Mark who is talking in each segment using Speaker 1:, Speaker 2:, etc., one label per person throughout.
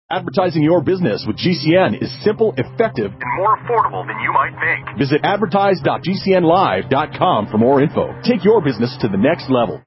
Speaker 1: Advertising your business with GCN is simple, effective,
Speaker 2: and more affordable than you might think.
Speaker 1: Visit advertise.gcnlive.com for more info. Take your business to the next level.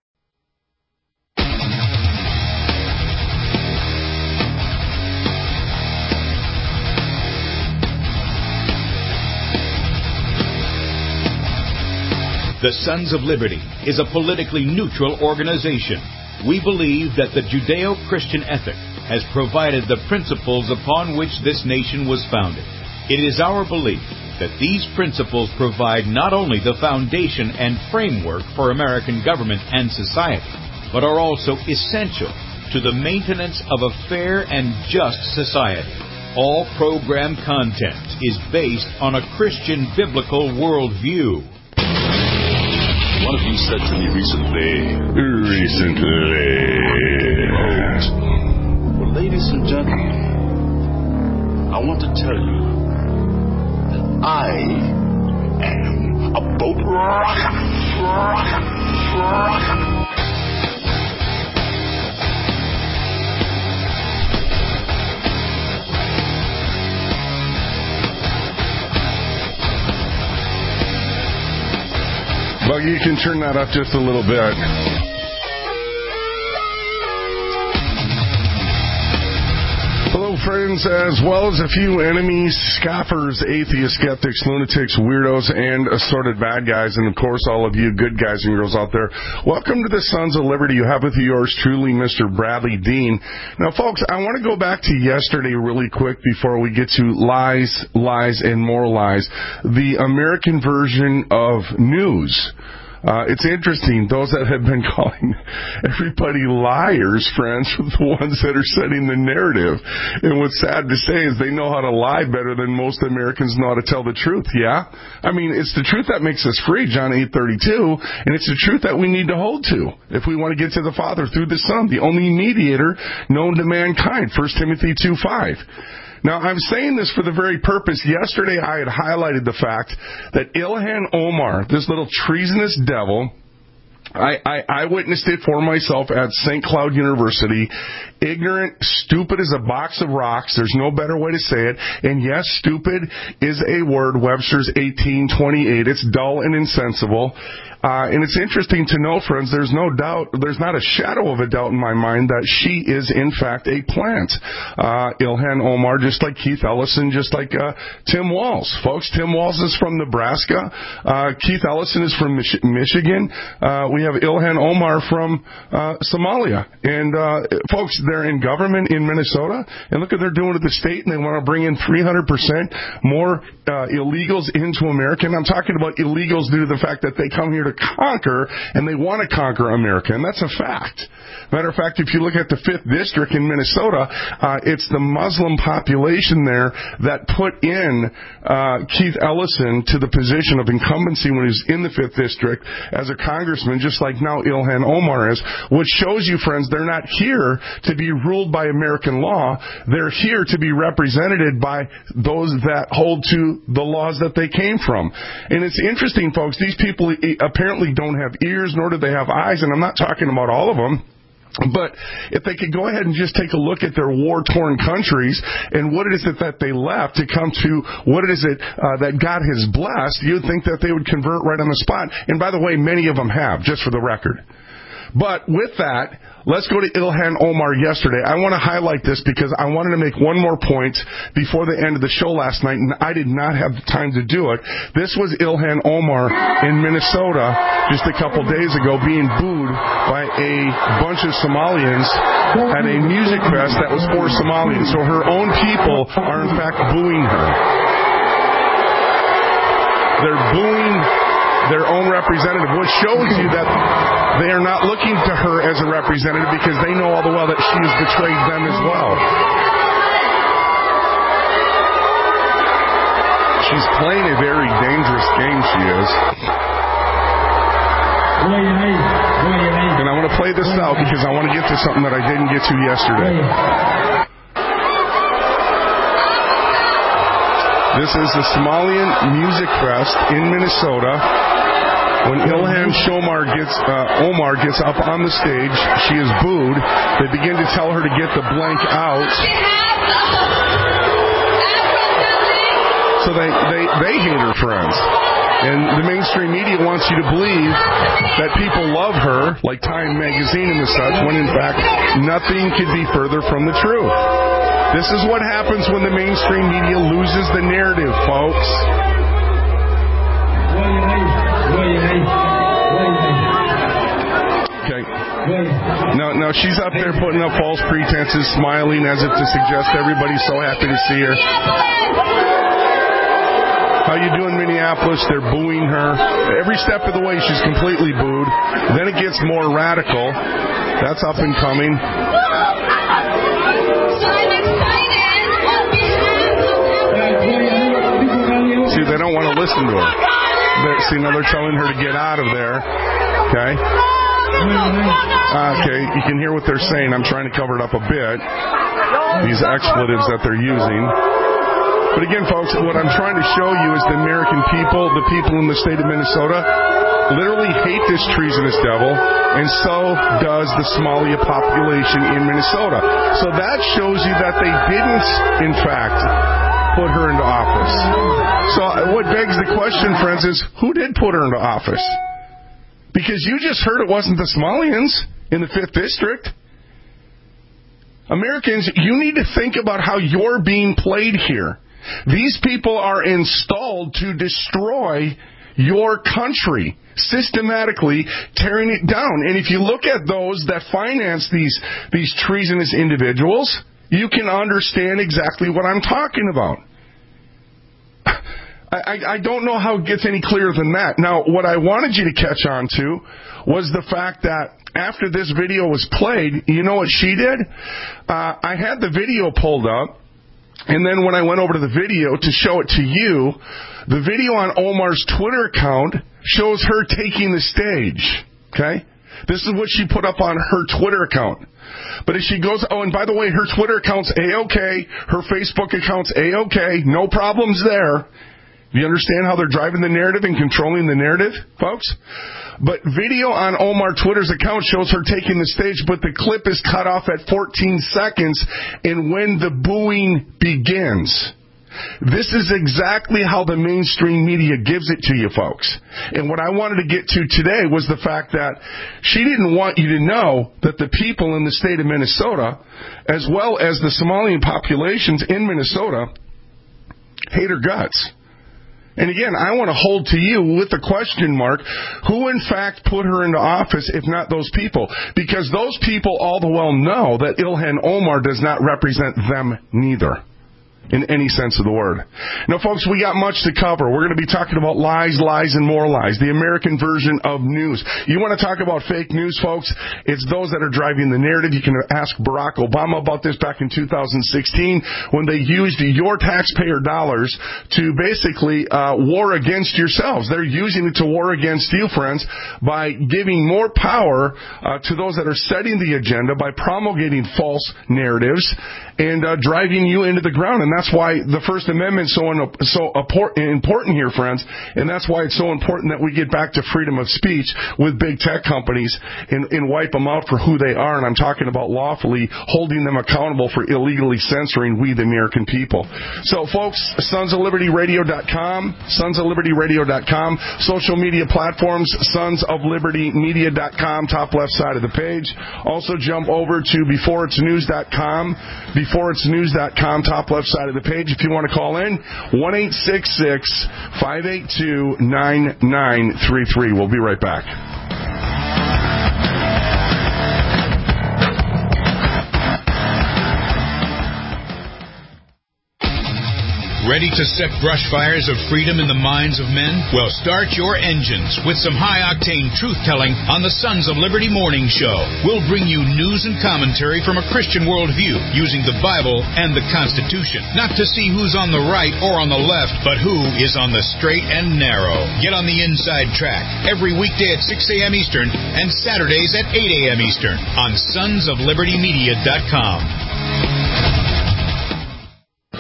Speaker 3: The Sons of Liberty is a politically neutral organization. We believe that the Judeo-Christian ethic has provided the principles upon which this nation was founded. It is our belief that these principles provide not only the foundation and framework for American government and society, but are also essential to the maintenance of a fair and just society. All program content is based on a Christian biblical worldview.
Speaker 4: One of you said to me recently, well, ladies and gentlemen, I want to tell you that I am a boat rocker.
Speaker 5: Well, you can turn that up just a little bit. Hello, friends, as well as a few enemies, scoffers, atheists, skeptics, lunatics, weirdos, and assorted bad guys, and of course all of you good guys and girls out there. Welcome to the Sons of Liberty. You have with you yours truly, Mr. Bradley Dean. Now, folks, I want to go back to yesterday really quick before we get to lies, and more lies. The American version of news. It's interesting, those that have been calling everybody liars, friends, are the ones that are setting the narrative. And what's sad to say is they know how to lie better than most Americans know how to tell the truth, yeah? I mean, it's the truth that makes us free, John 8:32, and it's the truth that we need to hold to if we want to get to the Father through the Son, the only mediator known to mankind, 1 Timothy 2:5. Now, I'm saying this for the very purpose. Yesterday, I had highlighted the fact that Ilhan Omar, this little treasonous devil, I witnessed it for myself at St. Cloud University. Ignorant, stupid as a box of rocks. There's no better way to say it. And yes, stupid is a word, Webster's 1828. It's dull and insensible. And it's interesting to know, friends, there's no doubt, there's not a shadow of a doubt in my mind that she is, in fact, a plant. Ilhan Omar, just like Keith Ellison, just like Tim Walz. Folks, Tim Walz is from Nebraska. Keith Ellison is from Michigan. We have Ilhan Omar from Somalia. And, folks, they're in government in Minnesota. And look what they're doing to the state, and they want to bring in 300% more illegals into America. And I'm talking about illegals due to the fact that they come here to conquer, and they want to conquer America, and that's a fact. Matter of fact, if you look at the 5th District in Minnesota, it's the Muslim population there that put in Keith Ellison to the position of incumbency when he was in the 5th District as a congressman, just like now Ilhan Omar is, which shows you, friends, they're not here to be ruled by American law. They're here to be represented by those that hold to the laws that they came from. And it's interesting, folks, these people apparently don't have ears, nor do they have eyes, and I'm not talking about all of them. But if they could go ahead and just take a look at their war-torn countries and what it is that they left to come to what it is that God has blessed, you'd think that they would convert right on the spot. And by the way, many of them have, just for the record. But with that, let's go to Ilhan Omar yesterday. I want to highlight this because I wanted to make one more point before the end of the show last night, and I did not have the time to do it. This was Ilhan Omar in Minnesota just a couple days ago being booed by a bunch of Somalians at a music fest that was for Somalians. So her own people are, in fact, booing her. They're booing their own representative, which shows you that they are not looking to her as a representative because they know all the while that she has betrayed them as well. She's playing a very dangerous game, she is. And I want to play this out because I want to get to something that I didn't get to yesterday. This is the Somalian Music Fest in Minnesota. When Ilhan Omar gets up on the stage, she is booed. They begin to tell her to get the blank out. So they hate her, friends. And the mainstream media wants you to believe that people love her, like Time Magazine and such, when in fact nothing could be further from the truth. This is what happens when the mainstream media loses the narrative, folks. Okay. Now she's up there putting up false pretenses, smiling as if to suggest everybody's so happy to see her. How you doing, Minneapolis? They're booing her. Every step of the way, she's completely booed. Then it gets more radical. That's up and coming. See, they don't want to listen to her. Now they're telling her to get out of there. Okay? Okay, you can hear what they're saying. I'm trying to cover it up a bit. These expletives that they're using. But again, folks, what I'm trying to show you is the American people, the people in the state of Minnesota, literally hate this treasonous devil, and so does the Somalia population in Minnesota. So that shows you that they didn't, in fact, put her into office. So what begs the question, friends, is who did put her into office? Because you just heard it wasn't the Somalians in the 5th District. Americans, you need to think about how you're being played here. These people are installed to destroy your country, systematically tearing it down. And if you look at those that finance these treasonous individuals, you can understand exactly what I'm talking about. I don't know how it gets any clearer than that. Now, what I wanted you to catch on to was the fact that after this video was played, you know what she did? I had the video pulled up. And then when I went over to the video to show it to you, the video on Omar's Twitter account shows her taking the stage. Okay? This is what she put up on her Twitter account. But as she goes, and by the way, her Twitter account's A-OK, her Facebook account's A-OK, no problems there. Do you understand how they're driving the narrative and controlling the narrative, folks? But video on Omar Twitter's account shows her taking the stage, but the clip is cut off at 14 seconds and when the booing begins. This is exactly how the mainstream media gives it to you, folks. And what I wanted to get to today was the fact that she didn't want you to know that the people in the state of Minnesota, as well as the Somalian populations in Minnesota, hate her guts. And again, I want to hold to you with the question mark, who in fact put her into office if not those people? Because those people all the well know that Ilhan Omar does not represent them neither. In any sense of the word. Now, folks, we got much to cover. We're going to be talking about lies, lies, and more lies. The American version of news. You want to talk about fake news, folks? It's those that are driving the narrative. You can ask Barack Obama about this back in 2016 when they used your taxpayer dollars to basically war against yourselves. They're using it to war against you, friends, by giving more power to those that are setting the agenda, by promulgating false narratives and driving you into the ground. And that's why the First Amendment is so important here, friends. And that's why it's so important that we get back to freedom of speech with big tech companies and wipe them out for who they are. And I'm talking about lawfully holding them accountable for illegally censoring we, the American people. So, folks, sonsoflibertyradio.com, sonsoflibertyradio.com, social media platforms, sonsoflibertymedia.com, top left side of the page. Also, jump over to beforeitsnews.com, beforeitsnews.com, top left side of the page. If you want to call in, 1-866-582-9933. We'll be right back.
Speaker 3: Ready to set brush fires of freedom in the minds of men? Well, start your engines with some high-octane truth-telling on the Sons of Liberty Morning Show. We'll bring you news and commentary from a Christian worldview using the Bible and the Constitution. Not to see who's on the right or on the left, but who is on the straight and narrow. Get on the inside track every weekday at 6 a.m. Eastern and Saturdays at 8 a.m. Eastern on sonsoflibertymedia.com.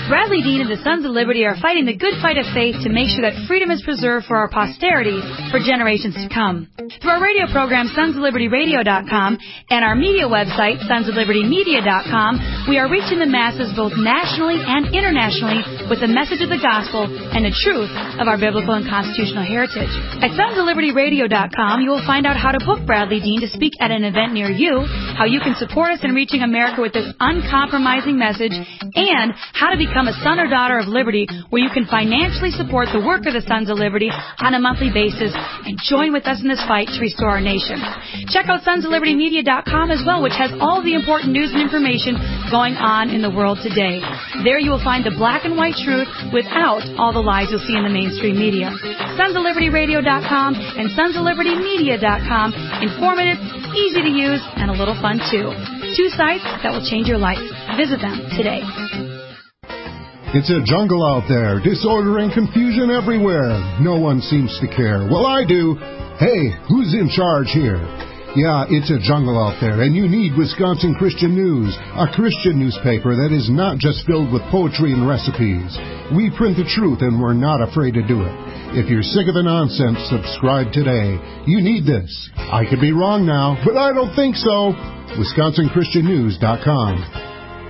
Speaker 6: Bradley Dean and the Sons of Liberty are fighting the good fight of faith to make sure that freedom is preserved for our posterity for generations to come. Through our radio program, sonsoflibertyradio.com, and our media website, sonsoflibertymedia.com, we are reaching the masses both nationally and internationally with the message of the gospel and the truth of our biblical and constitutional heritage. At sonsoflibertyradio.com, you will find out how to book Bradley Dean to speak at an event near you, how you can support us in reaching America with this uncompromising message, and how to become a son or daughter of liberty, where you can financially support the work of the Sons of Liberty on a monthly basis and join with us in this fight to restore our nation. Check out sonsoflibertymedia.com as well, which has all the important news and information going on in the world today. There you will find the black and white truth without all the lies you'll see in the mainstream media. sonsoflibertyradio.com and sonsoflibertymedia.com. Informative, easy to use, and a little fun too. 2 sites that will change your life. Visit them today.
Speaker 7: It's a jungle out there, disorder and confusion everywhere. No one seems to care. Well, I do. Hey, who's in charge here? Yeah, it's a jungle out there, and you need Wisconsin Christian News, a Christian newspaper that is not just filled with poetry and recipes. We print the truth, and we're not afraid to do it. If you're sick of the nonsense, subscribe today. You need this. I could be wrong now, but I don't think so. WisconsinChristianNews.com.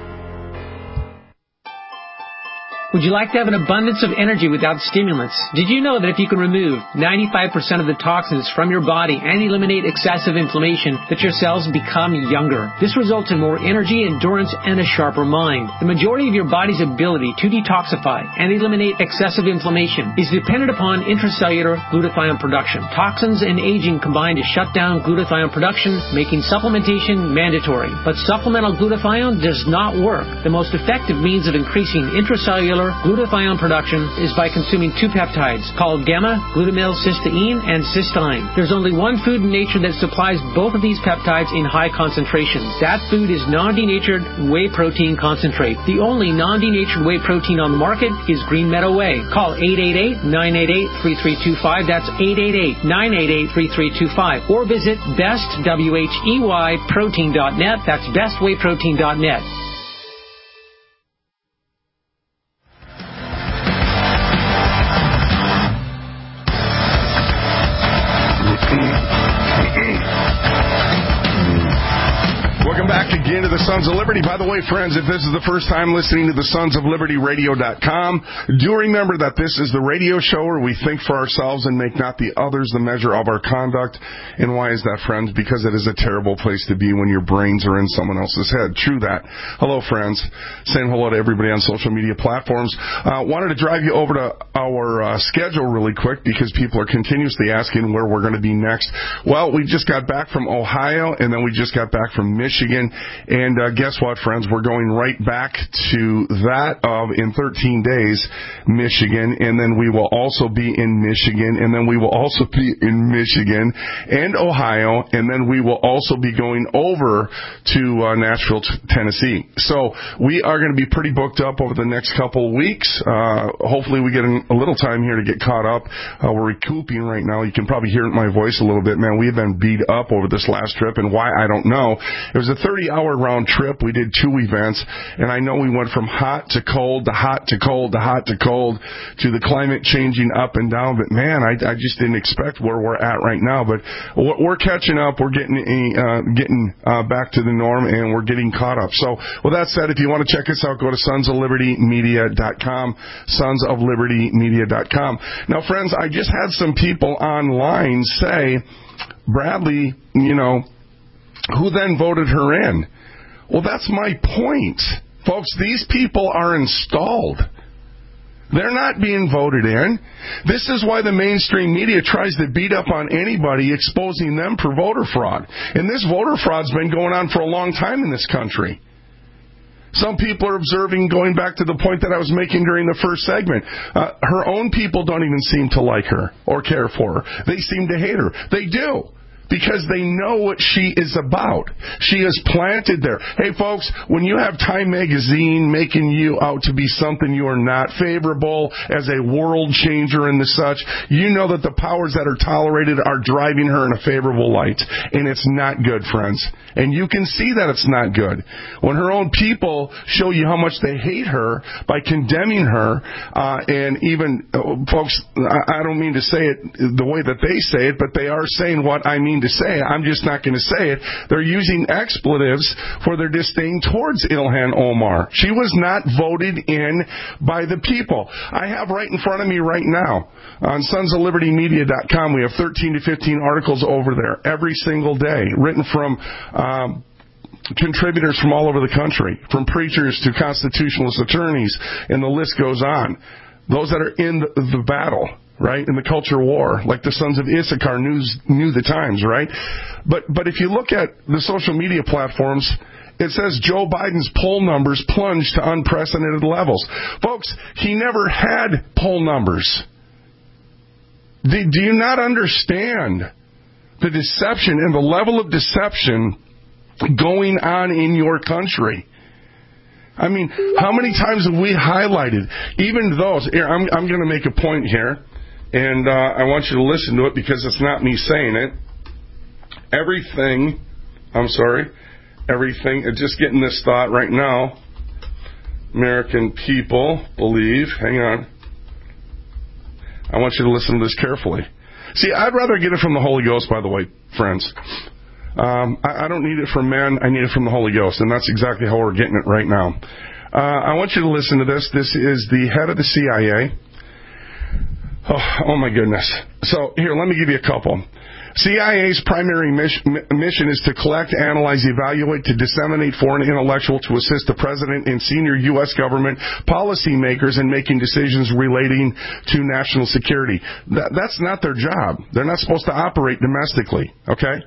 Speaker 8: Would you like to have an abundance of energy without stimulants? Did you know that if you can remove 95% of the toxins from your body and eliminate excessive inflammation, that your cells become younger? This results in more energy, endurance, and a sharper mind. The majority of your body's ability to detoxify and eliminate excessive inflammation is dependent upon intracellular glutathione production. Toxins and aging combine to shut down glutathione production, making supplementation mandatory. But supplemental glutathione does not work. The most effective means of increasing intracellular glutathione production is by consuming 2 peptides called gamma-glutamyl-cysteine and cysteine. There's only one food in nature that supplies both of these peptides in high concentrations. That food is non-denatured whey protein concentrate. The only non-denatured whey protein on the market is Green Meadow Whey. Call 888-988-3325. That's 888-988-3325. Or visit bestwheyprotein.net. That's bestwheyprotein.net.
Speaker 5: Again to the Sons of Liberty. By the way, friends, if this is the first time listening to the sonsoflibertyradio.com, do remember that this is the radio show where we think for ourselves and make not the others the measure of our conduct. And why is that, friends? Because it is a terrible place to be when your brains are in someone else's head. True that. Hello, friends. Saying hello to everybody on social media platforms. Wanted to drive you over to our schedule really quick because people are continuously asking where we're going to be next. Well, we just got back from Ohio, and then we just got back from Michigan. And guess what, friends? We're going right back to that of, in 13 days, Michigan. And then we will also be in Michigan. And then we will also be in Michigan and Ohio. And then we will also be going over to Nashville, Tennessee. So we are going to be pretty booked up over the next couple of weeks. Hopefully we get a little time here to get caught up. We're recouping right now. You can probably hear it in my voice a little bit. Man, we have been beat up over this last trip. And why, I don't know. It was a 30-hour round trip. We did 2 events, and I know we went from hot to cold to hot to cold to hot to cold to the climate changing up and down. But man, I just didn't expect where we're at right now. But we're catching up. We're getting back to the norm, and we're getting caught up. So with that said, if you want to check us out, go to sonsoflibertymedia.com, sonsoflibertymedia.com. Now, friends, I just had some people online say, Bradley, who then voted her in? Well, that's my point. Folks, these people are installed. They're not being voted in. This is why the mainstream media tries to beat up on anybody exposing them for voter fraud. And this voter fraud's been going on for a long time in this country. Some people are observing, going back to the point that I was making during the first segment, her own people don't even seem to like her or care for her. They seem to hate her. They do. because they know what she is about. She is planted there. Hey, folks, when you have Time Magazine making you out to be something you are not, favorable as a world changer and the such, you know that the powers that are tolerated are driving her in a favorable light. And it's not good, friends. And you can see that it's not good. When her own people show you how much they hate her by condemning her, and even, folks, I don't mean to say it the way that they say it, but they are saying what I mean to say. I'm just not going to say it. They're using expletives for their disdain towards Ilhan Omar. She was not voted in by the people. I have right in front of me right now on sonsoflibertymedia.com, we have 13 to 15 articles over there every single day, written from contributors from all over the country, from preachers to constitutionalist attorneys, and the list goes on. Those that are in the battle, right, in the culture war, like the Sons of Issachar knew the times, right? But if you look at the social media platforms, it says Joe Biden's poll numbers plunged to unprecedented levels. Folks, he never had poll numbers. Do you not understand the deception and the level of deception going on in your country? I mean, how many times have we highlighted even those? Here, I'm going to make a point here, and I want you to listen to it because it's not me saying it. Everything, just getting this thought right now, American people believe, hang on, I want you to listen to this carefully. See, I'd rather get it from the Holy Ghost, by the way, friends. I don't need it from men. I need it from the Holy Ghost, and that's exactly how we're getting it right now. I want you to listen to this. This is the head of the CIA. Oh my goodness. So here, let me give you a couple. CIA's primary mission is to collect, analyze, evaluate, to disseminate foreign intellectual to assist the president and senior U.S. government policymakers in making decisions relating to national security. That's not their job. They're not supposed to operate domestically, okay?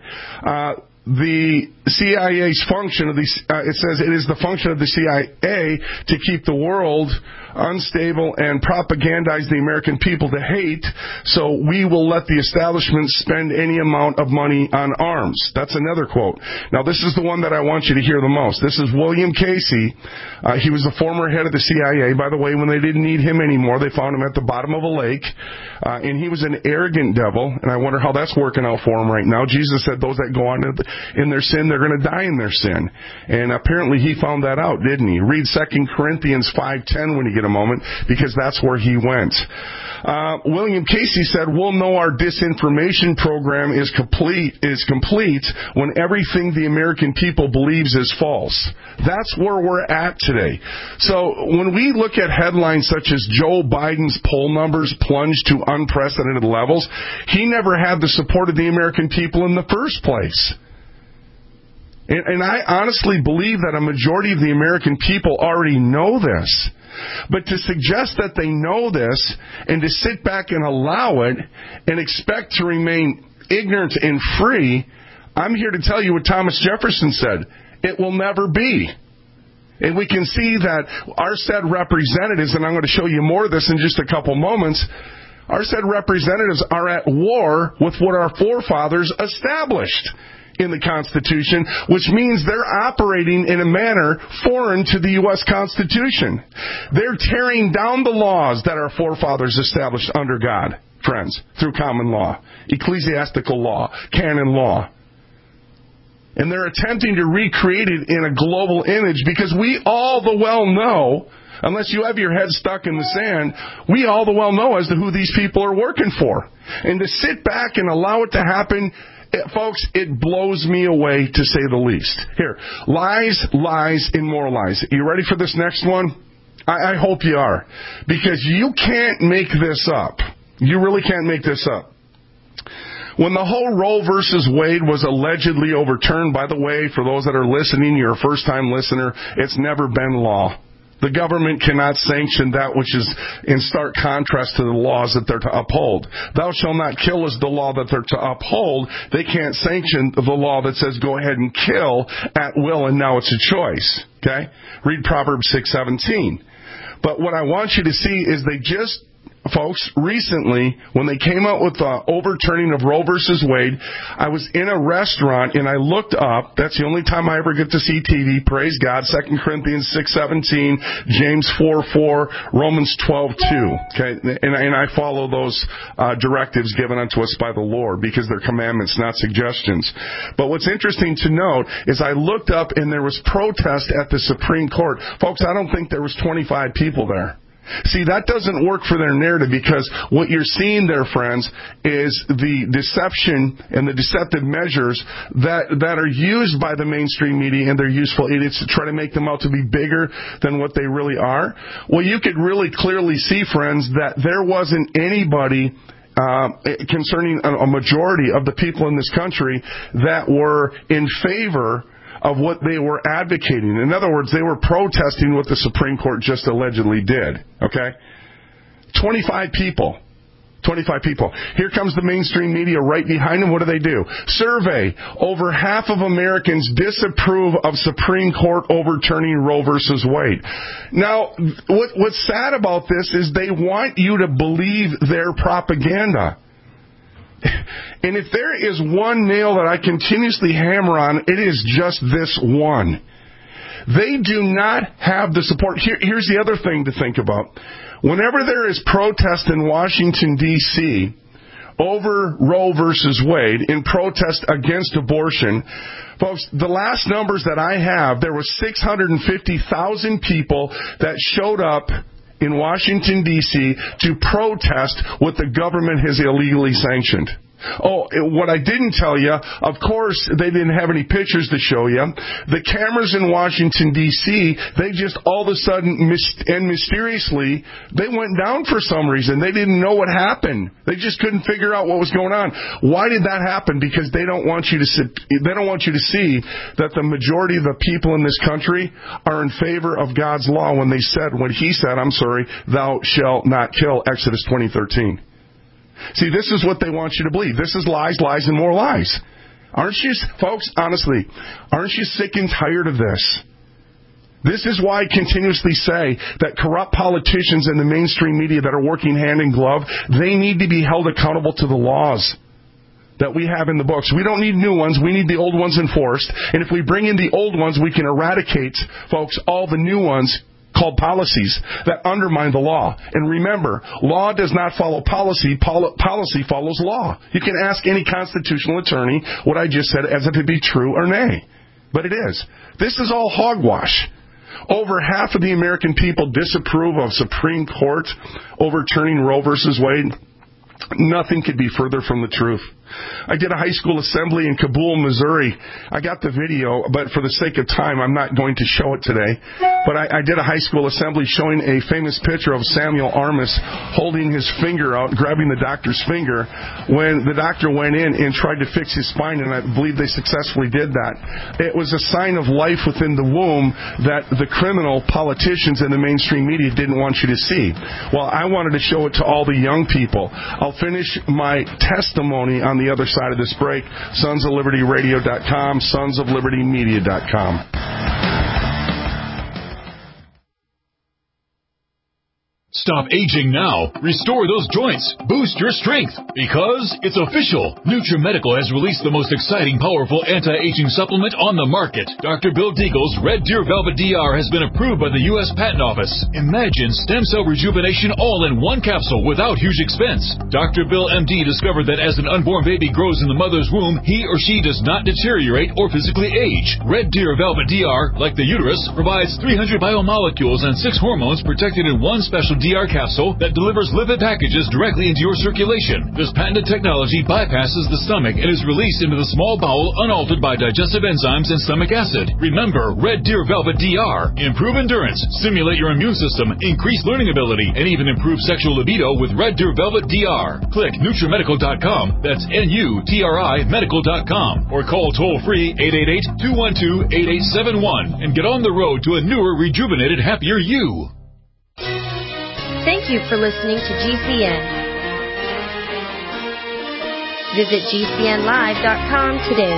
Speaker 5: The CIA's function of it says it is the function of the CIA to keep the world unstable and propagandize the American people to hate, so we will let the establishment spend any amount of money on arms. That's another quote. Now, this is the one that I want you to hear the most. This is William Casey. He was the former head of the CIA. By the way, when they didn't need him anymore, they found him at the bottom of a lake, and he was an arrogant devil, and I wonder how that's working out for him right now. Jesus said those that go on in their sin, they're going to die in their sin. And apparently he found that out, didn't he? Read 2 Corinthians 5:10 when you get a moment, because that's where he went. William Casey said, we'll know our disinformation program is complete when everything the American people believes is false. That's where we're at today. So when we look at headlines such as Joe Biden's poll numbers plunged to unprecedented levels, he never had the support of the American people in the first place. And I honestly believe that a majority of the American people already know this. But to suggest that they know this and to sit back and allow it and expect to remain ignorant and free, I'm here to tell you what Thomas Jefferson said. It will never be. And we can see that our said representatives, and I'm going to show you more of this in just a couple moments, our said representatives are at war with what our forefathers established in the Constitution, which means they're operating in a manner foreign to the U.S. Constitution. They're tearing down the laws that our forefathers established under God, friends, through common law, ecclesiastical law, canon law. And they're attempting to recreate it in a global image because we all the well know, unless you have your head stuck in the sand, we all the well know as to who these people are working for. And to sit back and allow it to happen, folks, it blows me away, to say the least. Here, lies, lies, and more lies. Are you ready for this next one? I hope you are. Because you can't make this up. You really can't make this up. When the whole Roe versus Wade was allegedly overturned, by the way, for those that are listening, you're a first-time listener, it's never been law. The government cannot sanction that which is in stark contrast to the laws that they're to uphold. Thou shalt not kill is the law that they're to uphold. They can't sanction the law that says go ahead and kill at will and now it's a choice. Okay? Read Proverbs 6:17. But what I want you to see is they just folks, recently, when they came out with the overturning of Roe versus Wade, I was in a restaurant and I looked up. That's the only time I ever get to see TV. Praise God. 2 Corinthians 6:17, James 4:4, Romans 12:2. Okay, and I follow those directives given unto us by the Lord because they're commandments, not suggestions. But what's interesting to note is I looked up and there was protest at the Supreme Court. Folks, I don't think there was 25 people there. See, that doesn't work for their narrative because what you're seeing there, friends, is the deception and the deceptive measures that are used by the mainstream media and their useful idiots to try to make them out to be bigger than what they really are. Well, you could really clearly see, friends, that there wasn't anybody concerning a majority of the people in this country that were in favor of what they were advocating. In other words, they were protesting what the Supreme Court just allegedly did. Okay? 25 people. 25 people. Here comes the mainstream media right behind them. What do? Survey. Over half of Americans disapprove of Supreme Court overturning Roe versus Wade. Now, what's sad about this is they want you to believe their propaganda. And if there is one nail that I continuously hammer on, it is just this one. They do not have the support. Here's the other thing to think about. Whenever there is protest in Washington, D.C., over Roe versus Wade, in protest against abortion, folks, the last numbers that I have, there were 650,000 people that showed up in Washington, D.C. to protest what the government has illegally sanctioned. Oh, what I didn't tell you, of course, they didn't have any pictures to show you. The cameras in Washington, D.C., they just all of a sudden and mysteriously, they went down for some reason. They didn't know what happened. They just couldn't figure out what was going on. Why did that happen? Because they don't want you to see that the majority of the people in this country are in favor of God's law when he said, thou shalt not kill, Exodus 20:13. See, this is what they want you to believe. This is lies, lies, and more lies. Aren't you, folks, honestly, aren't you sick and tired of this? This is why I continuously say that corrupt politicians and the mainstream media that are working hand in glove, they need to be held accountable to the laws that we have in the books. We don't need new ones. We need the old ones enforced. And if we bring in the old ones, we can eradicate, folks, all the new ones called policies that undermine the law. And remember, law does not follow policy. Policy follows law. You can ask any constitutional attorney what I just said as if it be true or nay. But it is. This is all hogwash. Over half of the American people disapprove of Supreme Court overturning Roe versus Wade. Nothing could be further from the truth. I did a high school assembly in Kabul, Missouri. I got the video, but for the sake of time, I'm not going to show it today. But I did a high school assembly showing a famous picture of Samuel Armis holding his finger out, grabbing the doctor's finger, when the doctor went in and tried to fix his spine, and I believe they successfully did that. It was a sign of life within the womb that the criminal politicians and the mainstream media didn't want you to see. Well, I wanted to show it to all the young people. I'll finish my testimony on the other side of this break. SonsOfLibertyRadio.com, SonsOfLibertyMedia.com.
Speaker 1: Stop aging now. Restore those joints. Boost your strength. Because it's official. NutriMedical has released the most exciting, powerful anti-aging supplement on the market. Dr. Bill Deagle's Red Deer Velvet DR has been approved by the U.S. Patent Office. Imagine stem cell rejuvenation all in one capsule without huge expense. Dr. Bill MD discovered that as an unborn baby grows in the mother's womb, he or she does not deteriorate or physically age. Red Deer Velvet DR, like the uterus, provides 300 biomolecules and 6 hormones protected in one special DR capsule that delivers lipid packages directly into your circulation. This patented technology bypasses the stomach and is released into the small bowel unaltered by digestive enzymes and stomach acid. Remember, Red Deer Velvet DR. Improve endurance, stimulate your immune system, increase learning ability, and even improve sexual libido with Red Deer Velvet DR. Click NutriMedical.com, that's NUTRI Medical.com, or call toll-free 888-212-8871 and get on the road to a newer, rejuvenated, happier you.
Speaker 9: Thank you for listening to GCN. Visit GCNlive.com today.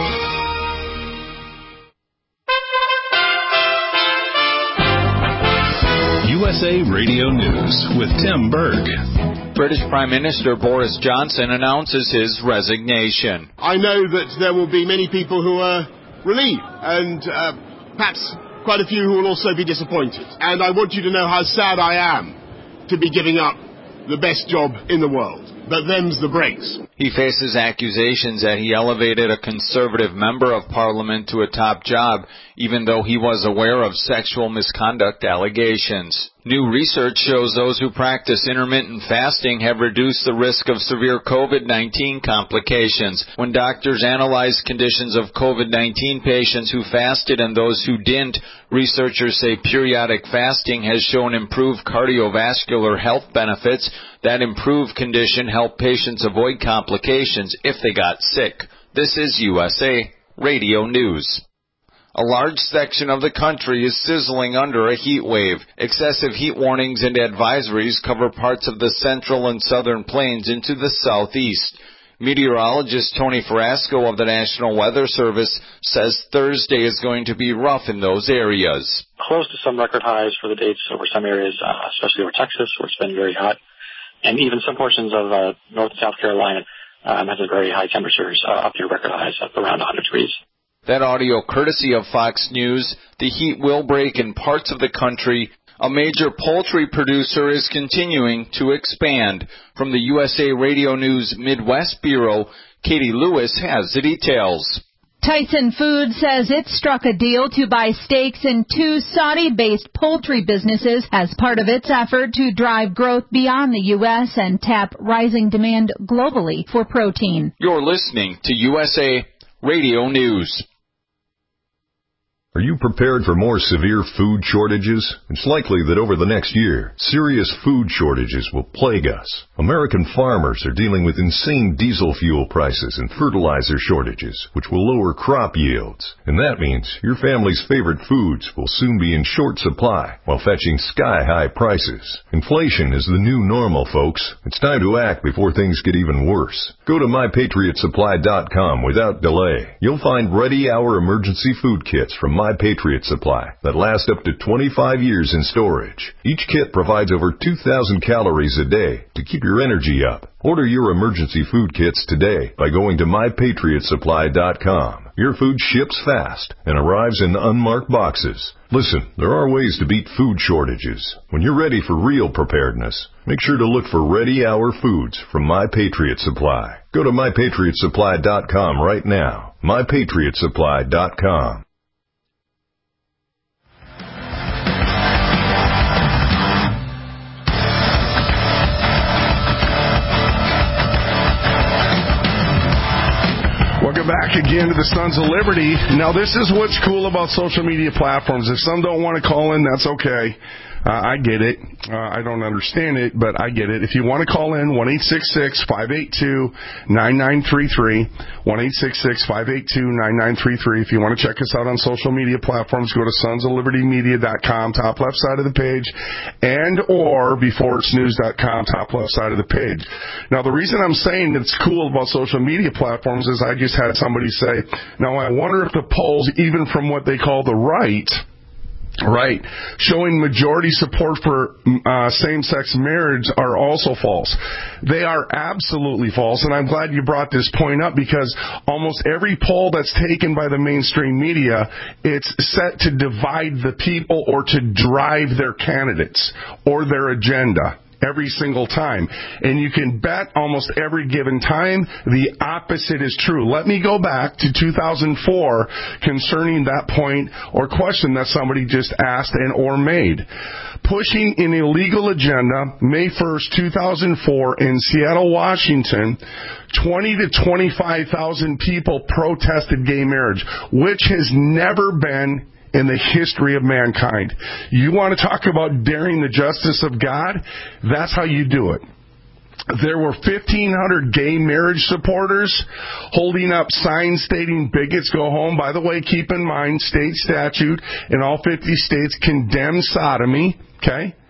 Speaker 10: USA Radio News with Tim Berg. British Prime Minister Boris Johnson announces his resignation.
Speaker 11: I know that there will be many people who are relieved and perhaps quite a few who will also be disappointed. And I want you to know how sad I am to be giving up the best job in the world. But them's the breaks.
Speaker 10: He faces accusations that he elevated a Conservative member of Parliament to a top job, even though he was aware of sexual misconduct allegations. New research shows those who practice intermittent fasting have reduced the risk of severe COVID-19 complications. When doctors analyzed conditions of COVID-19 patients who fasted and those who didn't, researchers say periodic fasting has shown improved cardiovascular health benefits. That improved condition helped patients avoid complications if they got sick. This is USA Radio News. A large section of the country is sizzling under a heat wave. Excessive heat warnings and advisories cover parts of the central and southern plains into the southeast. Meteorologist Tony Frasco of the National Weather Service says Thursday is going to be rough in those areas.
Speaker 12: Close to some record highs for the dates over some areas, especially over Texas, where it's been very hot. And even some portions of North and South Carolina has very high temperatures up near record highs, up around 100 degrees.
Speaker 10: That audio courtesy of Fox News. The heat will break in parts of the country. A major poultry producer is continuing to expand. From the USA Radio News Midwest Bureau, Katie Lewis has the details.
Speaker 13: Tyson Foods says it struck a deal to buy stakes in 2 Saudi-based poultry businesses as part of its effort to drive growth beyond the U.S. and tap rising demand globally for protein.
Speaker 10: You're listening to USA Radio News.
Speaker 14: Are you prepared for more severe food shortages? It's likely that over the next year, serious food shortages will plague us. American farmers are dealing with insane diesel fuel prices and fertilizer shortages, which will lower crop yields. And that means your family's favorite foods will soon be in short supply while fetching sky-high prices. Inflation is the new normal, folks. It's time to act before things get even worse. Go to MyPatriotSupply.com without delay. You'll find ready-hour emergency food kits from My Patriot Supply that last up to 25 years in storage. Each kit provides over 2,000 calories a day to keep your energy up. Order your emergency food kits today by going to MyPatriotSupply.com. Your food ships fast and arrives in unmarked boxes. Listen, there are ways to beat food shortages. When you're ready for real preparedness, make sure to look for ready-hour foods from My Patriot Supply. Go to MyPatriotSupply.com right now. MyPatriotSupply.com.
Speaker 5: Welcome back again to the Sons of Liberty. Now, this is what's cool about social media platforms. If some don't want to call in, that's okay. I get it. I don't understand it, but I get it. If you want to call in, 1-866-582-9933, 1-866-582-9933. If you want to check us out on social media platforms, go to sonsoflibertymedia.com, top left side of the page, and or beforeitsnews.com, top left side of the page. Now, the reason I'm saying it's cool about social media platforms is I just had somebody say, now I wonder if the polls, even from what they call the right, showing majority support for same-sex marriage are also false. They are absolutely false, and I'm glad you brought this point up because almost every poll that's taken by the mainstream media, it's set to divide the people or to drive their candidates or their agenda. Every single time. And you can bet almost every given time the opposite is true. Let me go back to 2004 concerning that point or question that somebody just asked and or made. Pushing an illegal agenda, May 1st, 2004 in Seattle, Washington, 20 to 25,000 people protested gay marriage, which has never been in the history of mankind. You want to talk about daring the justice of God? That's how you do it. There were 1,500 gay marriage supporters holding up signs stating bigots go home. By the way, keep in mind, state statute in all 50 states condemns sodomy, okay?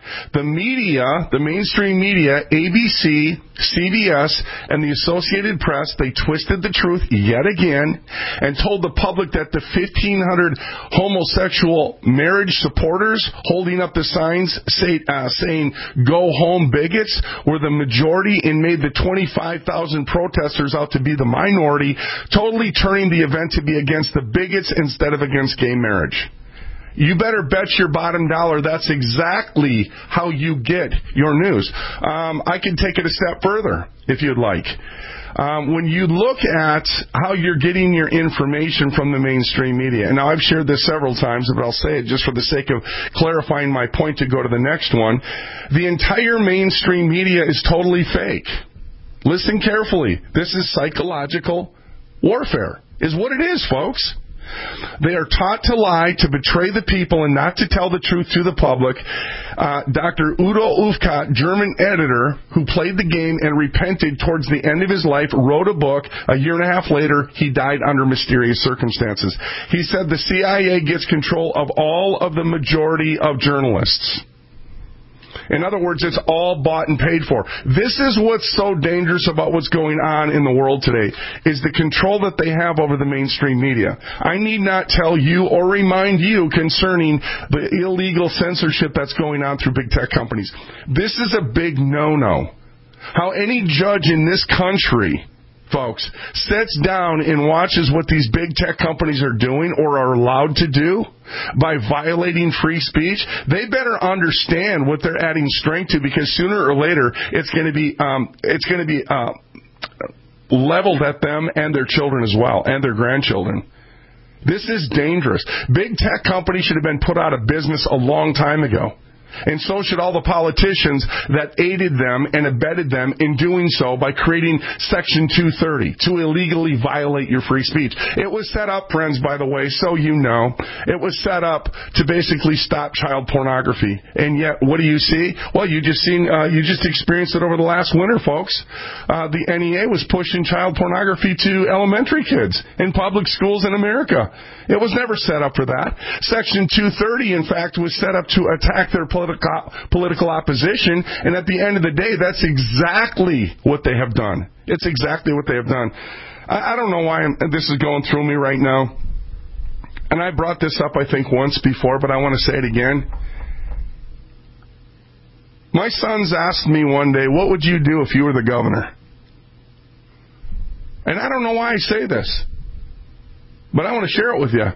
Speaker 5: The media, the mainstream media, ABC, CBS, and the Associated Press, they twisted the truth yet again and told the public that the 1,500 homosexual marriage supporters holding up the signs saying "Go home, bigots" were the majority and made the 25,000 protesters out to be the minority, totally turning the event to be against the bigots instead of against gay marriage. You better bet your bottom dollar that's exactly how you get your news. I can take it a step further, if you'd like. When you look at how you're getting your information from the mainstream media, and now I've shared this several times, but I'll say it just for the sake of clarifying my point to go to the next one, the entire mainstream media is totally fake. Listen carefully. This is psychological warfare, is what it is, folks. They are taught to lie, to betray the people, and not to tell the truth to the public. Dr. Udo Ufkat, German editor, who played the game and repented towards the end of his life, wrote a book. A year and a half later, he died under mysterious circumstances. He said the CIA gets control of all of the majority of journalists. In other words, it's all bought and paid for. This is what's so dangerous about what's going on in the world today, is the control that they have over the mainstream media. I need not tell you or remind you concerning the illegal censorship that's going on through big tech companies. This is a big no-no. How any judge in this country, folks, sits down and watches what these big tech companies are doing or are allowed to do by violating free speech, they better understand what they're adding strength to, because sooner or later it's going to be leveled at them and their children as well, and their grandchildren. This is dangerous. Big tech companies should have been put out of business a long time ago. And so should all the politicians that aided them and abetted them in doing so by creating Section 230 to illegally violate your free speech. It was set up, friends, by the way, so you know, it was set up to basically stop child pornography. And yet, what do you see? Well, you just experienced it over the last winter, folks. The NEA was pushing child pornography to elementary kids in public schools in America. It was never set up for that. Section 230, in fact, was set up to attack their political opposition, and at the end of the day, that's exactly what they have done. It's exactly what they have done. I don't know why this is going through me right now, and I brought this up, I think, once before, but I want to say it again. My sons asked me one day, what would you do if you were the governor? And I don't know why I say this, but I want to share it with you.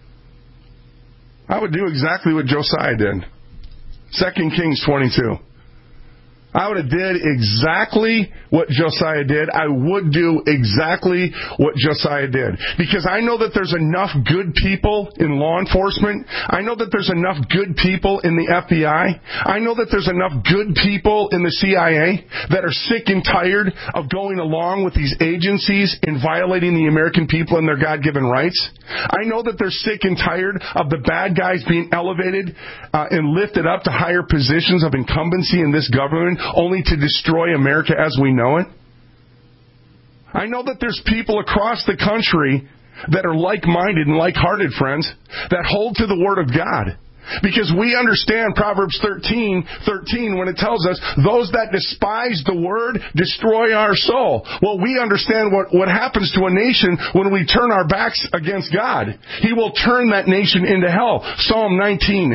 Speaker 5: I would do exactly what Josiah did. 2 Kings 22. I would have did exactly what Josiah did. I would do exactly what Josiah did. Because I know that there's enough good people in law enforcement. I know that there's enough good people in the FBI. I know that there's enough good people in the CIA that are sick and tired of going along with these agencies and violating the American people and their God-given rights. I know that they're sick and tired of the bad guys being elevated and lifted up to higher positions of incumbency in this government, only to destroy America as we know it. I know that there's people across the country that are like-minded and like-hearted, friends, that hold to the Word of God. Because we understand Proverbs 13:13 when it tells us, those that despise the Word destroy our soul. Well, we understand what happens to a nation when we turn our backs against God. He will turn that nation into hell. Psalm 9:16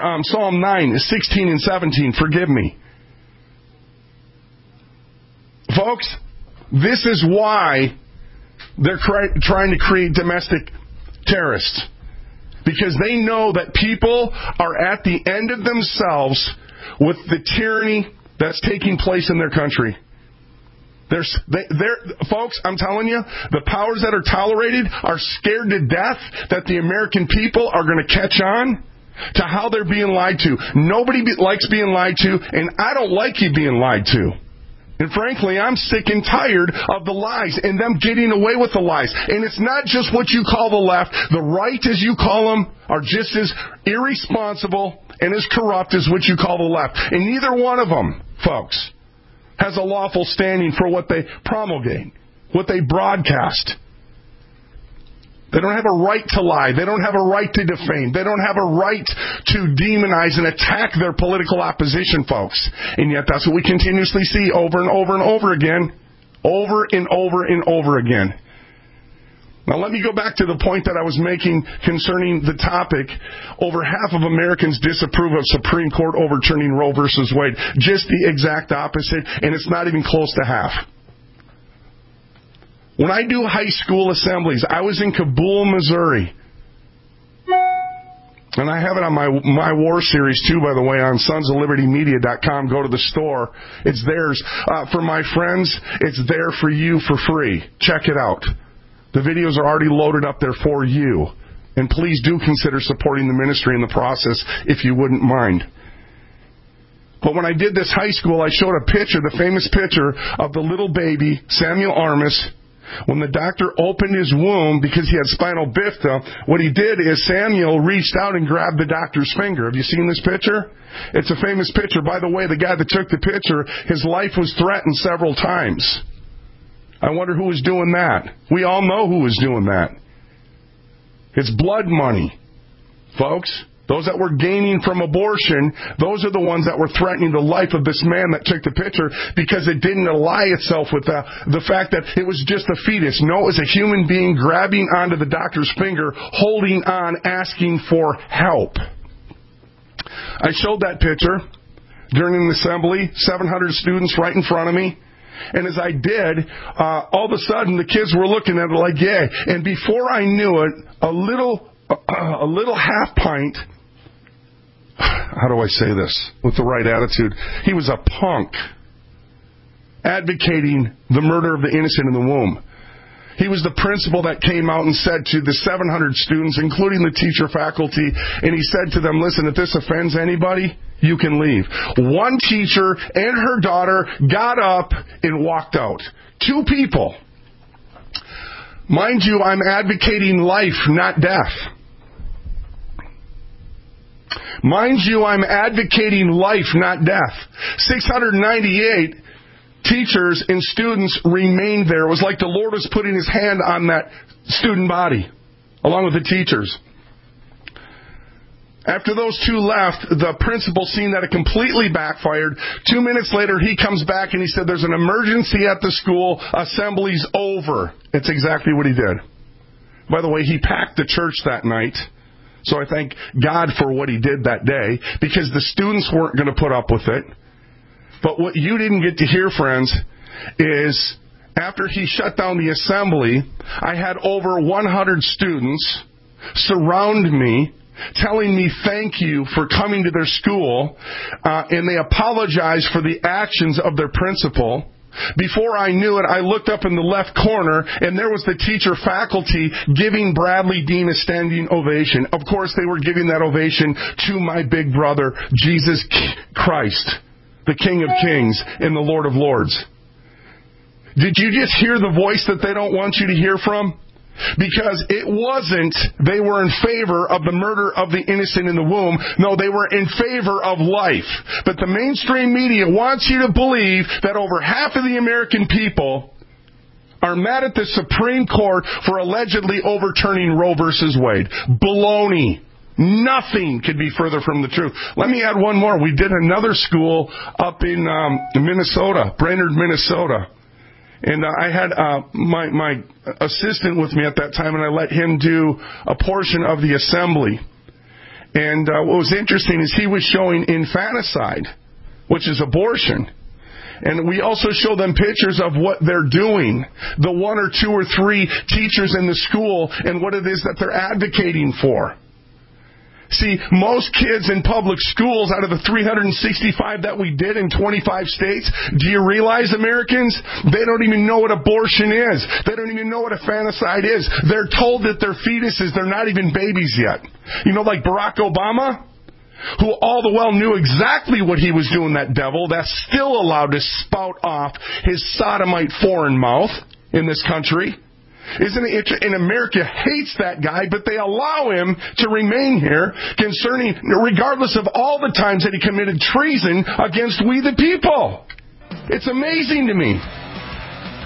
Speaker 5: and 17, forgive me. Folks, this is why they're trying to create domestic terrorists. Because they know that people are at the end of themselves with the tyranny that's taking place in their country. Folks, I'm telling you, the powers that are tolerated are scared to death that the American people are going to catch on to how they're being lied to. Nobody likes being lied to, and I don't like you being lied to. And frankly, I'm sick and tired of the lies and them getting away with the lies. And it's not just what you call the left. The right, as you call them, are just as irresponsible and as corrupt as what you call the left. And neither one of them, folks, has a lawful standing for what they promulgate, what they broadcast. They don't have a right to lie. They don't have a right to defame. They don't have a right to demonize and attack their political opposition, folks. And yet that's what we continuously see over and over and over again. Over and over and over again. Now let me go back to the point that I was making concerning the topic. Over half of Americans disapprove of Supreme Court overturning Roe versus Wade. Just the exact opposite, and it's not even close to half. When I do high school assemblies, I was in Kabul, Missouri. And I have it on my war series, too, by the way, on sonsoflibertymedia.com. Go to the store. It's theirs. For my friends, it's there for you for free. Check it out. The videos are already loaded up there for you. And please do consider supporting the ministry in the process, if you wouldn't mind. But when I did this high school, I showed a picture, the famous picture of the little baby, Samuel Armis. When the doctor opened his womb because he had spinal bifida, what he did is Samuel reached out and grabbed the doctor's finger. Have you seen this picture? It's a famous picture. By the way, the guy that took the picture, his life was threatened several times. I wonder who was doing that. We all know who was doing that. It's blood money, folks. Those that were gaining from abortion, those are the ones that were threatening the life of this man that took the picture because it didn't ally itself with the fact that it was just a fetus. No, it was a human being grabbing onto the doctor's finger, holding on, asking for help. I showed that picture during an assembly, 700 students right in front of me. And as I did, all of a sudden the kids were looking at it like, yeah. And before I knew it, a little half pint, how do I say this with the right attitude? He was a punk advocating the murder of the innocent in the womb. He was the principal that came out and said to the 700 students, including the teacher faculty, and he said to them, listen, if this offends anybody, you can leave. One teacher and her daughter got up and walked out. 2 people. Mind you, I'm advocating life, not death. Mind you, I'm advocating life, not death. 698 teachers and students remained there. It was like the Lord was putting his hand on that student body, along with the teachers. After those 2 left, the principal, seeing that it completely backfired, 2 minutes later he comes back and he said, there's an emergency at the school, assembly's over. It's exactly what he did. By the way, he packed the church that night. So I thank God for what he did that day, because the students weren't going to put up with it. But what you didn't get to hear, friends, is after he shut down the assembly, I had over 100 students surround me, telling me thank you for coming to their school, and they apologized for the actions of their principal. Before I knew it, I looked up in the left corner, and there was the teacher faculty giving Bradley Dean a standing ovation. Of course, they were giving that ovation to my big brother, Jesus Christ, the King of Kings and the Lord of Lords. Did you just hear the voice that they don't want you to hear from? Because it wasn't they were in favor of the murder of the innocent in the womb. No, they were in favor of life. But the mainstream media wants you to believe that over half of the American people are mad at the Supreme Court for allegedly overturning Roe versus Wade. Baloney. Nothing could be further from the truth. Let me add one more. We did another school up in Minnesota, Brainerd, Minnesota. And I had my assistant with me at that time, and I let him do a portion of the assembly. And what was interesting is he was showing infanticide, which is abortion. And we also show them pictures of what they're doing, the 1 or 2 or 3 teachers in the school, and what it is that they're advocating for. See, most kids in public schools, out of the 365 that we did in 25 states, do you realize, Americans, they don't even know what abortion is. They don't even know what infanticide is. They're told that they're fetuses. They're not even babies yet. You know, like Barack Obama, who all the while knew exactly what he was doing, that devil, that's still allowed to spout off his sodomite foreign mouth in this country. Isn't it interesting? And America hates that guy, but they allow him to remain here, regardless of all the times that he committed treason against we the people. It's amazing to me.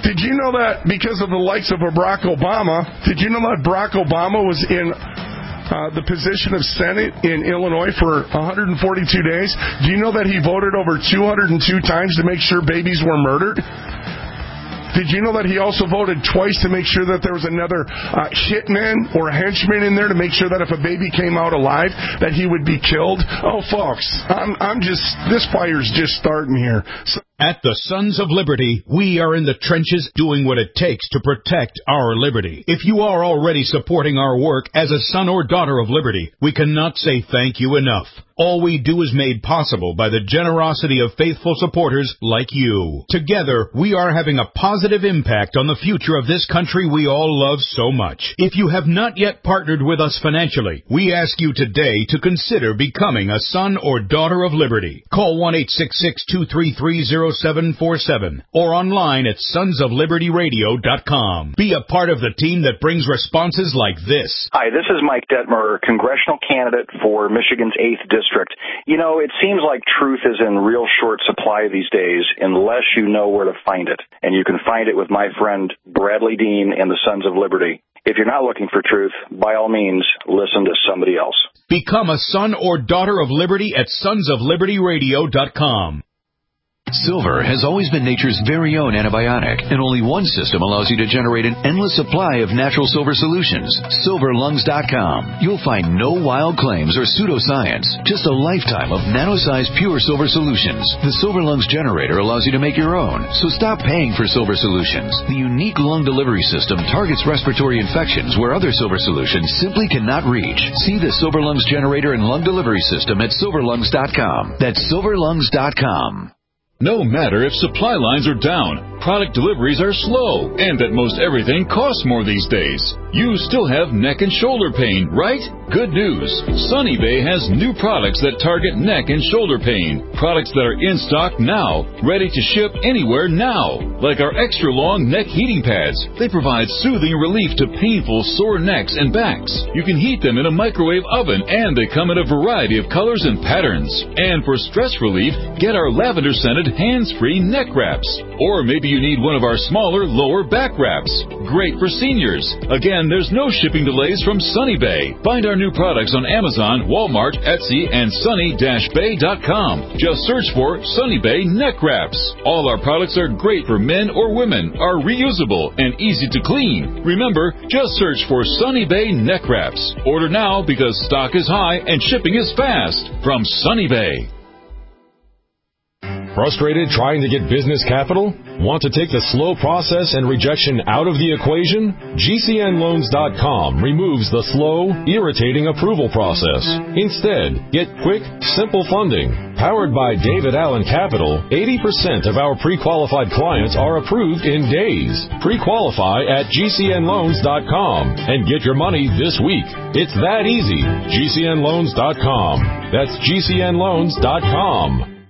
Speaker 5: Did you know that because of the likes of Barack Obama, did you know that Barack Obama was in the position of Senate in Illinois for 142 days? Do you know that he voted over 202 times to make sure babies were murdered? Did you know that he also voted twice to make sure that there was another hitman or henchman in there to make sure that if a baby came out alive, that he would be killed? Oh, folks, this fire's just starting here.
Speaker 3: At the Sons of Liberty, we are in the trenches doing what it takes to protect our liberty. If you are already supporting our work as a son or daughter of liberty, we cannot say thank you enough. All we do is made possible by the generosity of faithful supporters like you. Together, we are having a positive impact on the future of this country we all love so much. If you have not yet partnered with us financially, we ask you today to consider becoming a son or daughter of liberty. Call 1-866-233-0747 or online at sonsoflibertyradio.com. Be a part of the team that brings responses like this.
Speaker 15: Hi, this is Mike Detmer, congressional candidate for Michigan's 8th District. You know, it seems like truth is in real short supply these days unless you know where to find it. And you can find it with my friend Bradley Dean and the Sons of Liberty. If you're not looking for truth, by all means, listen to somebody else.
Speaker 3: Become a son or daughter of liberty at sonsoflibertyradio.com.
Speaker 16: Silver has always been nature's very own antibiotic, and only one system allows you to generate an endless supply of natural silver solutions. SilverLungs.com. You'll find no wild claims or pseudoscience, just a lifetime of nano-sized pure silver solutions. The Silver Lungs generator allows you to make your own, so stop paying for silver solutions. The unique lung delivery system targets respiratory infections where other silver solutions simply cannot reach. See the Silver Lungs generator and lung delivery system at SilverLungs.com. That's SilverLungs.com.
Speaker 1: No matter if supply lines are down, product deliveries are slow, and that most everything costs more these days, you still have neck and shoulder pain, right? Good news. Sunny Bay has new products that target neck and shoulder pain. Products that are in stock now, ready to ship anywhere now. Like our extra long neck heating pads. They provide soothing relief to painful sore necks and backs. You can heat them in a microwave oven, and they come in a variety of colors and patterns. And for stress relief, get our lavender scented hands-free neck wraps. Or maybe you need one of our smaller lower back wraps. Great for seniors. Again, there's no shipping delays from Sunny Bay. Find our new products on Amazon, Walmart, Etsy, and sunny-bay.com. Just search for Sunny Bay neck wraps. All our products are great for men or women, are reusable, and easy to clean. Remember, just search for Sunny Bay neck wraps. Order now because stock is high and shipping is fast. From Sunny Bay.
Speaker 17: Frustrated trying to get business capital? Want to take the slow process and rejection out of the equation? GCNLoans.com removes the slow, irritating approval process. Instead, get quick, simple funding. Powered by David Allen Capital, 80% of our pre-qualified clients are approved in days. Pre-qualify at GCNLoans.com and get your money this week. It's that easy. GCNLoans.com. That's GCNLoans.com.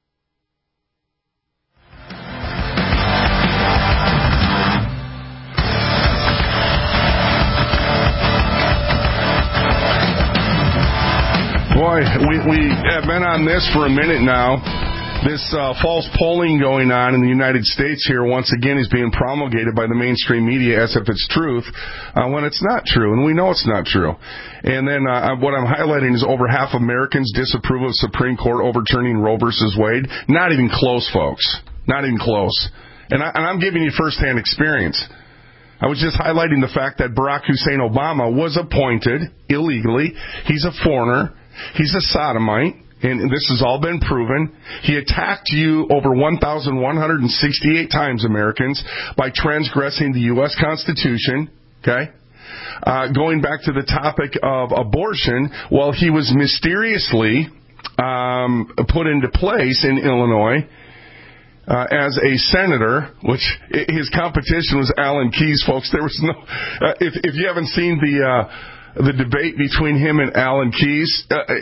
Speaker 5: Boy, we have been on this for a minute now. This false polling going on in the United States here once again is being promulgated by the mainstream media as if it's truth when it's not true, and we know it's not true. And then what I'm highlighting is over half of Americans disapprove of Supreme Court overturning Roe versus Wade. Not even close, folks. Not even close. And I'm giving you firsthand experience. I was just highlighting the fact that Barack Hussein Obama was appointed illegally. He's a foreigner. He's a sodomite, and this has all been proven. He attacked you over 1,168 times, Americans, by transgressing the U.S. Constitution, okay? Going back to the topic of abortion, well, he was mysteriously put into place in Illinois as a senator, which his competition was Alan Keyes, folks. There was no... if you haven't seen the debate between him and Alan Keyes,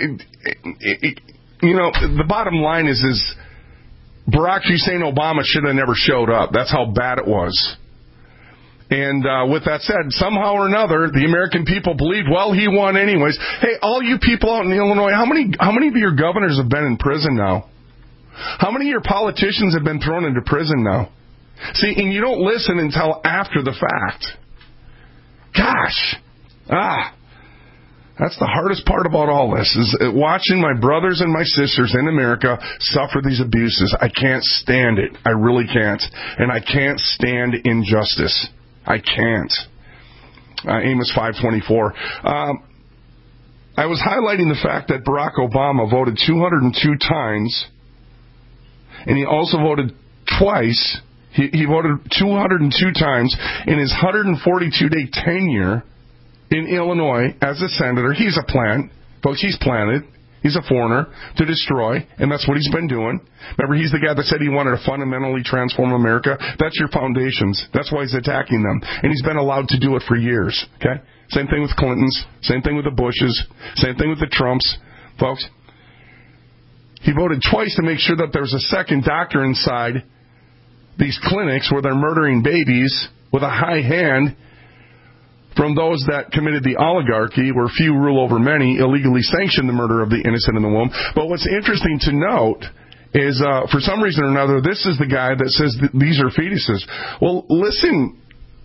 Speaker 5: the bottom line is Barack Hussein Obama should have never showed up. That's how bad it was. And with that said, somehow or another, the American people believed, well, he won anyways. Hey, all you people out in Illinois, how many of your governors have been in prison now? How many of your politicians have been thrown into prison now? See, and you don't listen until after the fact. Gosh. That's the hardest part about all this, is watching my brothers and my sisters in America suffer these abuses. I can't stand it. I really can't. And I can't stand injustice. I can't. Amos 5:24. I was highlighting the fact that Barack Obama voted 202 times, and he also voted twice. He voted 202 times in his 142-day tenure in Illinois as a senator. He's a plant. Folks, he's planted. He's a foreigner to destroy, and that's what he's been doing. Remember, he's the guy that said he wanted to fundamentally transform America. That's your foundations. That's why he's attacking them. And he's been allowed to do it for years. Okay? Same thing with Clintons. Same thing with the Bushes. Same thing with the Trumps. Folks, he voted twice to make sure that there's a second doctor inside these clinics where they're murdering babies with a high hand from those that committed the oligarchy, where few rule over many, illegally sanctioned the murder of the innocent in the womb. But what's interesting to note is, for some reason or another, this is the guy that says that these are fetuses. Well, listen,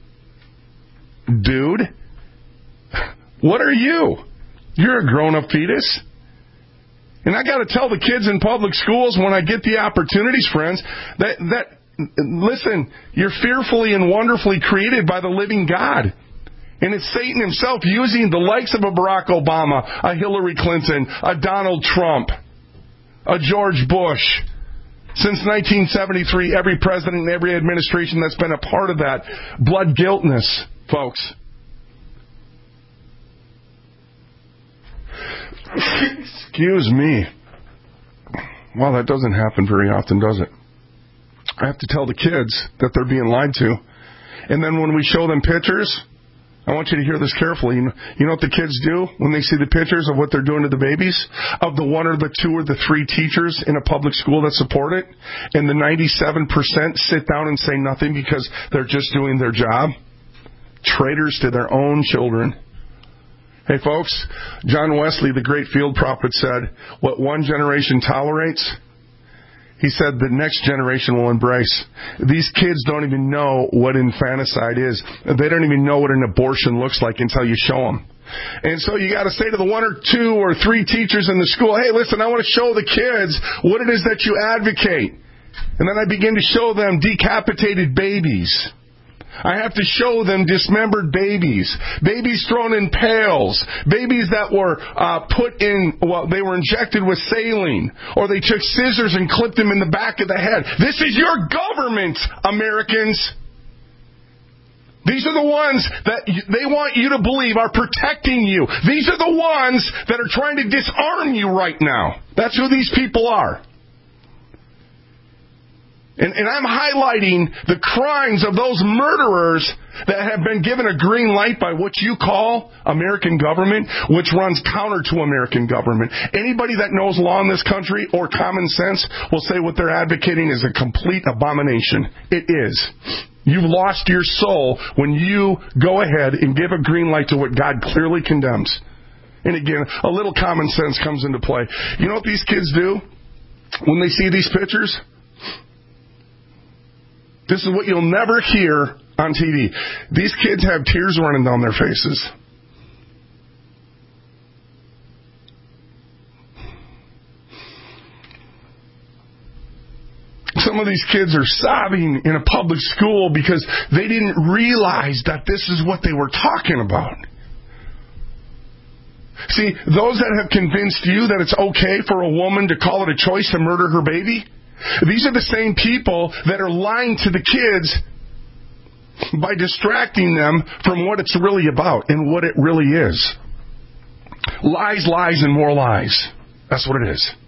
Speaker 5: dude, what are you? You're a grown-up fetus. And I got to tell the kids in public schools when I get the opportunities, friends, that listen, you're fearfully and wonderfully created by the living God. And it's Satan himself using the likes of a Barack Obama, a Hillary Clinton, a Donald Trump, a George Bush. Since 1973, every president and every administration that's been a part of that blood guiltness, folks. Excuse me. Well, that doesn't happen very often, does it? I have to tell the kids that they're being lied to. And then when we show them pictures, I want you to hear this carefully. You know what the kids do when they see the pictures of what they're doing to the babies? Of the 1 or the 2 or the 3 teachers in a public school that support it, and the 97% sit down and say nothing because they're just doing their job? Traitors to their own children. Hey folks, John Wesley, the great field prophet, said, what one generation tolerates, he said the next generation will embrace. These kids don't even know what infanticide is. They don't even know what an abortion looks like until you show them. And so you got to say to the 1 or 2 or 3 teachers in the school, hey, listen, I want to show the kids what it is that you advocate. And then I begin to show them decapitated babies. I have to show them dismembered babies, babies thrown in pails, babies that were they were injected with saline, or they took scissors and clipped them in the back of the head. This is your government, Americans. These are the ones that they want you to believe are protecting you. These are the ones that are trying to disarm you right now. That's who these people are. And I'm highlighting the crimes of those murderers that have been given a green light by what you call American government, which runs counter to American government. Anybody that knows law in this country or common sense will say what they're advocating is a complete abomination. It is. You've lost your soul when you go ahead and give a green light to what God clearly condemns. And again, a little common sense comes into play. You know what these kids do when they see these pictures? This is what you'll never hear on TV. These kids have tears running down their faces. Some of these kids are sobbing in a public school because they didn't realize that this is what they were talking about. See, those that have convinced you that it's okay for a woman to call it a choice to murder her baby, these are the same people that are lying to the kids by distracting them from what it's really about and what it really is. Lies, lies, and more lies. That's what it is.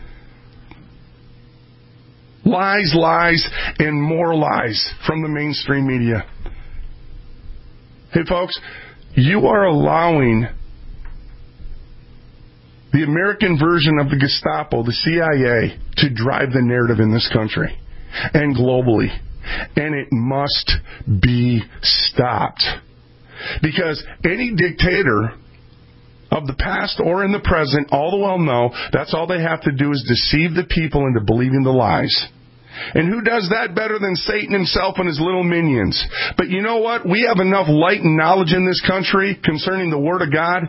Speaker 5: Lies, lies, and more lies from the mainstream media. Hey folks, you are allowing the American version of the Gestapo, the CIA, to drive the narrative in this country and globally. And it must be stopped. Because any dictator of the past or in the present, all the well know, that's all they have to do is deceive the people into believing the lies. And who does that better than Satan himself and his little minions? But you know what? We have enough light and knowledge in this country concerning the Word of God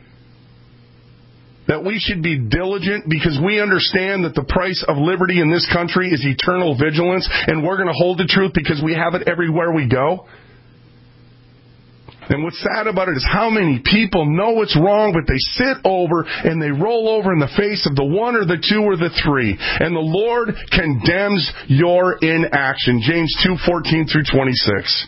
Speaker 5: that we should be diligent, because we understand that the price of liberty in this country is eternal vigilance, and we're going to hold the truth because we have it everywhere we go. And what's sad about it is how many people know it's wrong, but they sit over and they roll over in the face of the one or the two or the three. And the Lord condemns your inaction. James 2:14 through 26.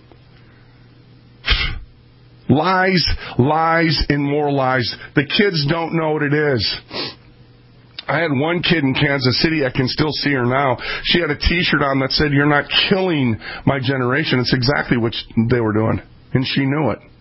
Speaker 5: Lies, lies, and more lies. The kids don't know what it is. I had one kid in Kansas City, I can still see her now. She had a t-shirt on that said, "You're not killing my generation." It's exactly what they were doing. And she knew it.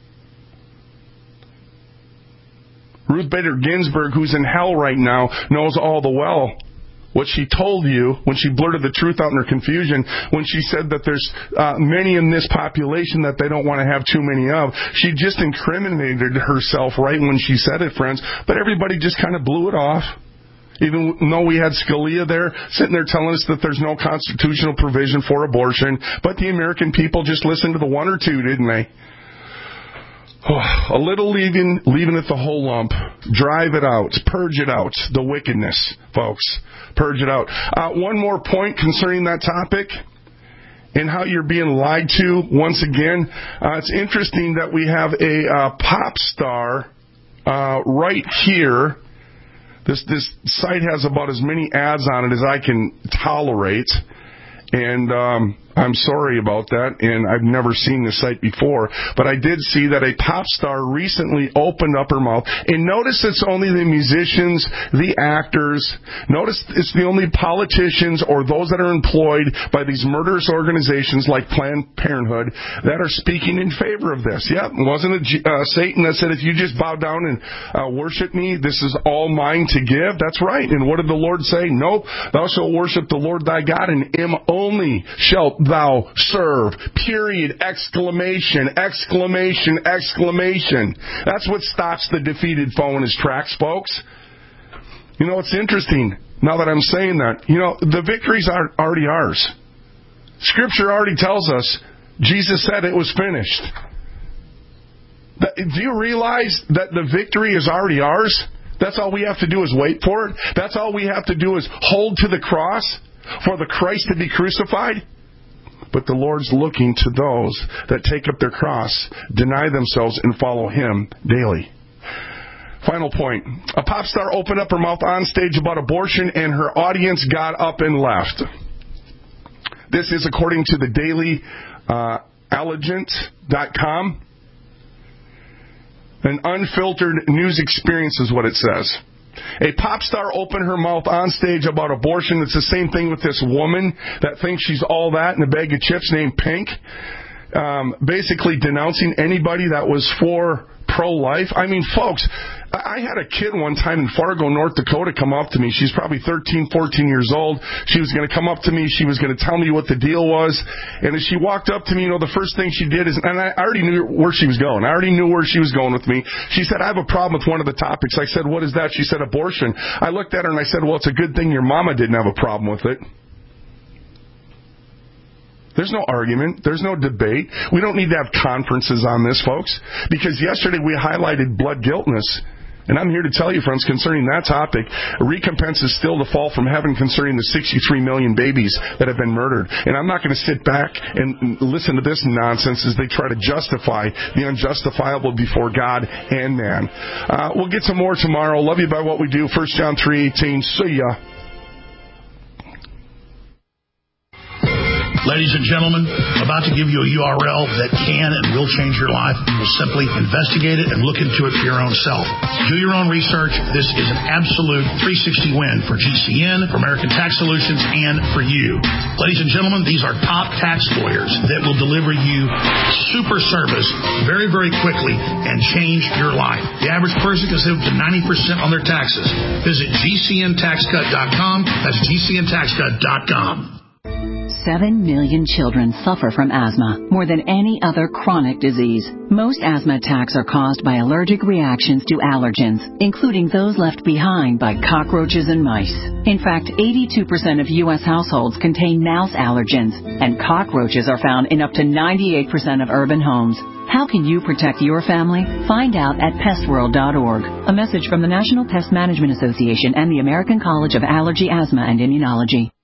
Speaker 5: Ruth Bader Ginsburg, who's in hell right now, knows all the well what she told you when she blurted the truth out in her confusion, when she said that there's many in this population that they don't want to have too many of. She just incriminated herself right when she said it, friends. But everybody just kind of blew it off. Even though we had Scalia there, sitting there telling us that there's no constitutional provision for abortion. But the American people just listened to the one or two, didn't they? Oh, a little leaving it the whole lump. Drive it out. Purge it out. The wickedness, folks. Purge it out. One more point concerning that topic and how you're being lied to once again. It's interesting that we have a pop star right here. This site has about as many ads on it as I can tolerate. And I'm sorry about that, and I've never seen this site before. But I did see that a pop star recently opened up her mouth. And notice it's only the musicians, the actors. Notice it's the only politicians or those that are employed by these murderous organizations like Planned Parenthood that are speaking in favor of this. Yep, wasn't it Satan that said, if you just bow down and worship me, this is all mine to give? That's right. And what did the Lord say? Nope, thou shalt worship the Lord thy God, and him only shalt thou serve. Period. Exclamation. Exclamation. Exclamation. That's what stops the defeated foe in his tracks, folks. You know, it's interesting, now that I'm saying that, you know, the victories are already ours. Scripture already tells us, Jesus said it was finished. Do you realize that the victory is already ours? That's all we have to do is wait for it. That's all we have to do is hold to the cross for the Christ to be crucified. But the Lord's looking to those that take up their cross, deny themselves, and follow Him daily. Final point. A pop star opened up her mouth on stage about abortion, and her audience got up and left. This is according to the Daily Allegiant.com. An unfiltered news experience is what it says. A pop star opened her mouth on stage about abortion. It's the same thing with this woman that thinks she's all that in a bag of chips named Pink. Basically denouncing anybody that was for pro-life. I mean, folks, I had a kid one time in Fargo, North Dakota come up to me. She's probably 13, 14 years old. She was going to come up to me. She was going to tell me what the deal was. And as she walked up to me, you know, the first thing she did is, and I already knew where she was going. I already knew where she was going with me. She said, I have a problem with one of the topics. I said, what is that? She said, abortion. I looked at her and I said, well, it's a good thing your mama didn't have a problem with it. There's no argument. There's no debate. We don't need to have conferences on this, folks, because yesterday we highlighted blood guiltness. And I'm here to tell you, friends, concerning that topic, a recompense is still to fall from heaven concerning the 63 million babies that have been murdered. And I'm not going to sit back and listen to this nonsense as they try to justify the unjustifiable before God and man. We'll get some more tomorrow. Love you by what we do. 1 John 3:18. See ya.
Speaker 18: Ladies and gentlemen, about to give you a URL that can and will change your life. You'll simply investigate it and look into it for your own self. Do your own research. This is an absolute 360 win for GCN, for American Tax Solutions, and for you. Ladies and gentlemen, these are top tax lawyers that will deliver you super service very, very quickly and change your life. The average person can save up to 90% on their taxes. Visit GCNTaxCut.com. That's GCNTaxCut.com.
Speaker 19: 7 million children suffer from asthma, more than any other chronic disease. Most asthma attacks are caused by allergic reactions to allergens, including those left behind by cockroaches and mice. In fact, 82% of U.S. households contain mouse allergens, and cockroaches are found in up to 98% of urban homes. How can you protect your family? Find out at pestworld.org. A message from the National Pest Management Association and the American College of Allergy, Asthma, and Immunology.